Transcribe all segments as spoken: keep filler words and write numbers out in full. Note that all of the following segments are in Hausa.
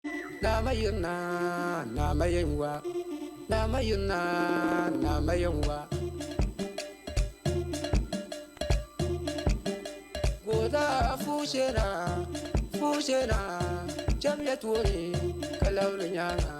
na mayuna na mayunwa na mayuna na mayunwa goda fushena fushena jamya tuoni kalawna nyanga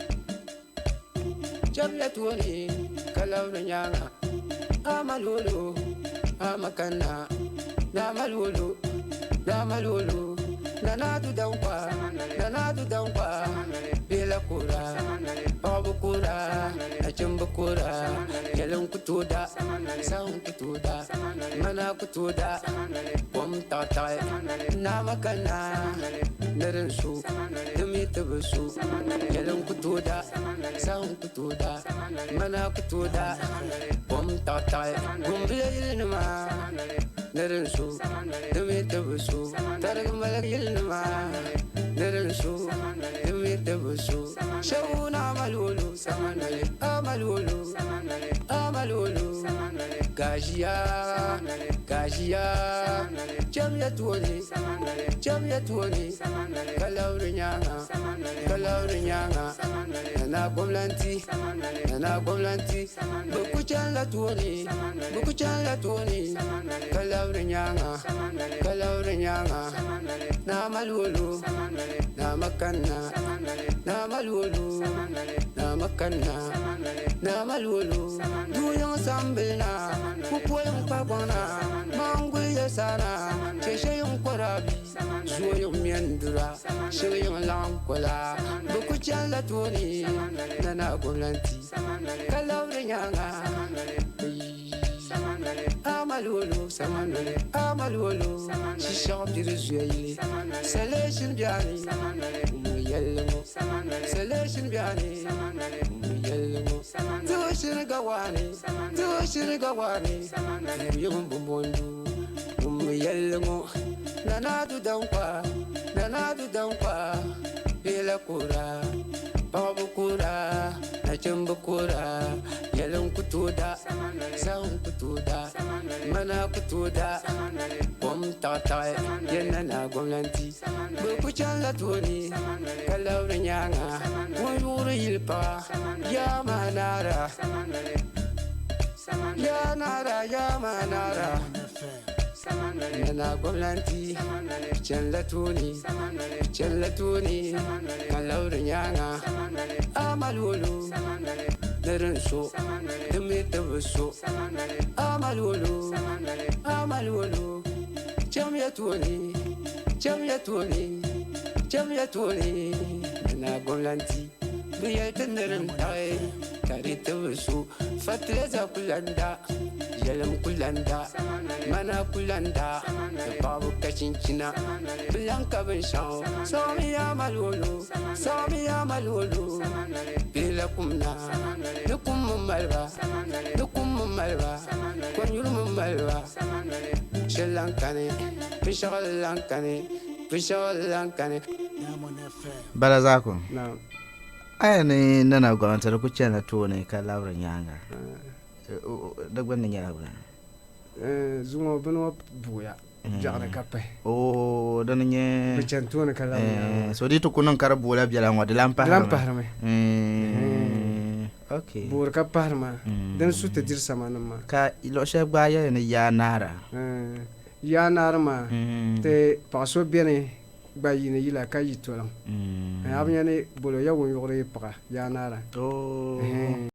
jamya tuoni kalawna nyanga amalulu amakana na malulu na malulu nana du dankwa nana du dankwa bela kura babu kura a jimba kura yalin kutuda sahun kutuda mana kutuda bom tata na makana narin su dumi tabi su yalin kutuda sahun kutuda mana kutuda bom tata gumbile yilnima narin su dumi tabi su targa malak yilnima narin su dumi tabi su shauna malulu samanale amalulu amalulu gajiya gajiya jamya tuoni jamya tuoni kalawri nyanga kalawri nyanga na gomlanti na gomlanti buku chanla tuoni buku chanla tuoni kalawri nyanga kalawri nyanga na malulu na makanna na malulu na makanna na malulu duyan sambina kupoyin pagwana mangul yasana cheshayin korabi zuyin miyandura shirin lankola buku chanla tuoni na na gomlanti kalawri nyanga amalulu samanale amalulu shisham dirzuye selection biani umuyelmo selection biani umuyelmo tushir gawani tushir gawani yum bumbondu umuyelmo nanadu dankwa nanadu dankwa bela kura babu kura na jimba kura yalin kutuda sahun kutuda mana kutuda bom tata yana na gwamnati buku canza tuni kalawar nyanga wuri yilpa ya manara ya nara ya manara yana gwamnati canza tuni canza tuni kalawar nyanga amalulu narin so dumi tabi so amalulu amalulu jamya tuoni jamya tuoni jamya tuoni na gwamnati biyar ta narin tayi tare tabi so fatileza kulanda yalam kulanda mana kulanda da babu kashin kina bilan kabin shan sami ya malolo sami ya malolo bila kumna dukun mun malba dukun mun malba kwanyur mun malba shalankane bishalankane bishalankane bala zako na aya ne nana gwamnati ku cena to ne ka lawra nyanga da gwan ne yara bula eh zungo bino buya jagna kape o da ne bicen to ne kala eh so di to kunan kar bola biala ngwa de lampa lampa harme mm okay bor ka parma den su te dir samana ma ka ilo she gba ya ne ya nara eh ya narma te paso bene ba yine yila ka yitolam mm abnya ne bolo ya won yore pa ya nara oh